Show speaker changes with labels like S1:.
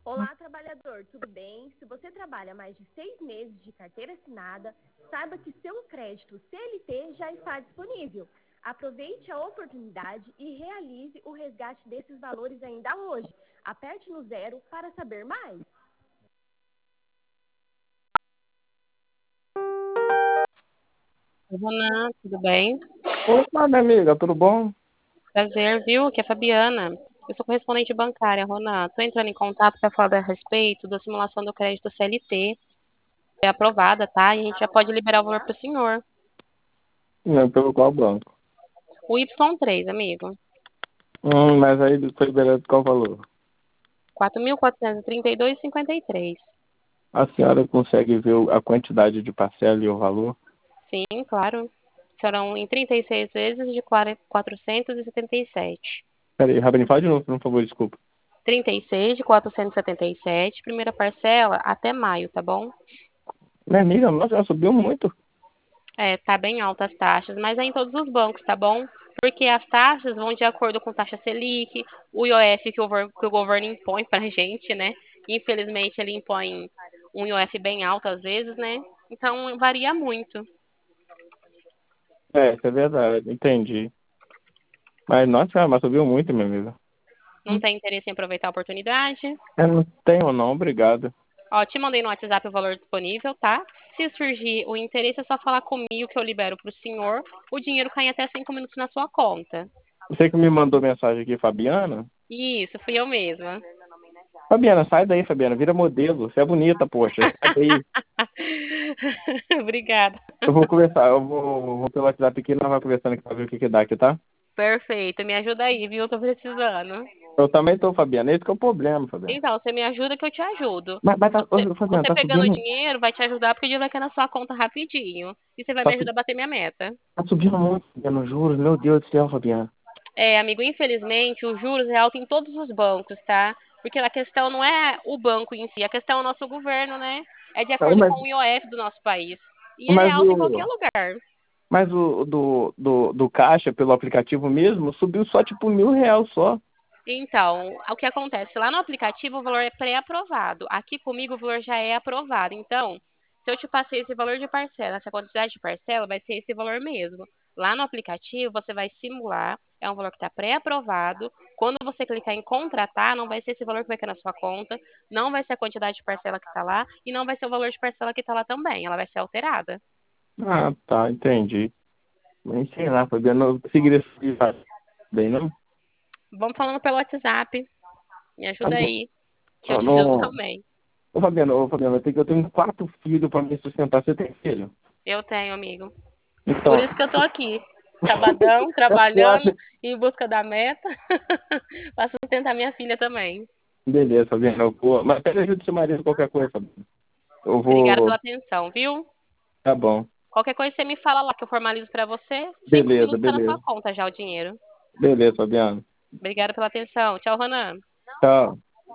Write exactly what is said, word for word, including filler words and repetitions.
S1: Olá, trabalhador, tudo bem? Se você trabalha mais de seis meses de carteira assinada, saiba que seu crédito C L T já está disponível. Aproveite a oportunidade e realize o resgate desses valores ainda hoje. Aperte no zero para saber mais.
S2: Oi, Ronan, tudo bem?
S3: Opa, minha amiga, tudo bom?
S2: Prazer, viu? Aqui é a Fabiana. Eu sou correspondente bancária, Ronan. Estou entrando em contato para falar a respeito da simulação do crédito C L T. É aprovada, tá? E a gente já pode liberar o valor para o senhor.
S3: Não, pelo qual banco?
S2: O Y três, amigo.
S3: Hum, mas aí foi liberado qual valor?
S2: quatro mil quatrocentos e trinta e dois vírgula cinquenta e três.
S3: A senhora consegue ver o- a quantidade de parcela e o valor?
S2: Sim, claro. Serão em trinta e seis vezes de quatrocentos e setenta e sete.
S3: Peraí, Rabini, fala de novo, por favor, desculpa.
S2: trinta e seis de quatrocentos e setenta e sete. Primeira parcela até maio, tá bom?
S3: Minha amiga, nossa, já subiu muito.
S2: É, tá bem alta as taxas, mas é em todos os bancos, tá bom? Porque as taxas vão de acordo com taxa Selic, o I O F que o, gov- que o governo impõe pra gente, né? Infelizmente ele impõe um I O F bem alto às vezes, né? Então varia muito.
S3: É, isso é verdade, entendi. Mas, nossa, mas subiu muito, minha amiga.
S2: Não tem interesse em aproveitar a oportunidade?
S3: Eu não tenho não, obrigado.
S2: Ó, te mandei no WhatsApp o valor disponível, tá? Se surgir o interesse, é só falar comigo que eu libero pro senhor. O dinheiro cai em até cinco minutos na sua conta.
S3: Você que me mandou mensagem aqui, Fabiana?
S2: Isso, fui eu mesma.
S3: Fabiana, sai daí, Fabiana, vira modelo. Você é bonita, poxa, sai daí.
S2: Obrigada.
S3: Eu vou conversar, eu vou, vou pelo WhatsApp aqui e nós vamos conversando aqui pra ver o que que dá aqui, tá?
S2: Perfeito, me ajuda aí, viu? Eu tô precisando.
S3: Eu também tô, Fabiana, esse que é o problema, Fabiana.
S2: Então, você me ajuda que eu te ajudo.
S3: Mas, mas tá,
S2: Você,
S3: ô, Fabiana,
S2: você
S3: tá
S2: pegando o
S3: subindo,
S2: dinheiro vai te ajudar porque o dinheiro vai cair na sua conta rapidinho. E você vai me
S3: tá, su-
S2: ajudar a bater minha meta.
S3: tá subindo muito, Fabiana, juros, meu Deus do céu, Fabiana.
S2: É, amigo, infelizmente, os juros é alto em todos os bancos, tá? Porque a questão não é o banco em si, a questão é o nosso governo, né? É de
S3: Não,
S2: acordo
S3: mas,
S2: com o I O F do nosso país. E ele é
S3: mas
S2: alto em qualquer
S3: o,
S2: lugar.
S3: mas o do, do, do caixa, pelo aplicativo mesmo, subiu só tipo mil reais só.
S2: Então, o que acontece? Lá no aplicativo o valor é pré-aprovado. Aqui comigo o valor já é aprovado. Então, se eu te passei esse valor de parcela, essa quantidade de parcela, vai ser esse valor mesmo. Lá no aplicativo você vai simular, é um valor que está pré-aprovado. Quando você clicar em contratar, não vai ser esse valor que vai cair na sua conta, não vai ser a quantidade de parcela que está lá e não vai ser o valor de parcela que está lá também. Ela vai ser alterada.
S3: Ah, tá, entendi. Mas sei lá, Fabiana, eu conseguiria subir bem, não?
S2: Vamos falando pelo WhatsApp. Me
S3: Tá
S2: ajuda
S3: bom.
S2: aí, que eu
S3: Ó,
S2: te ajudo
S3: não.
S2: também.
S3: Ô, Fabiana, ô, Fabiana, eu tenho, eu tenho quatro filhos pra me sustentar. Você tem filho?
S2: Eu tenho, amigo. Por
S3: Então,
S2: isso que eu tô aqui, sabadão,
S3: é
S2: trabalhando,
S3: quatro.
S2: em busca da meta, para sustentar minha filha também.
S3: Beleza, Fabiana, eu vou. Mas pede ajuda do seu marido, qualquer coisa, Fabiana. Eu
S2: Obrigada
S3: vou.
S2: pela atenção, viu?
S3: Tá bom.
S2: Qualquer coisa você me fala lá que eu formalizo para você. Cinco
S3: Beleza,
S2: minutos tá na sua
S3: beleza.
S2: conta já o dinheiro.
S3: Beleza, Fabiano.
S2: Obrigada pela atenção. Tchau, Ronan.
S3: Tchau.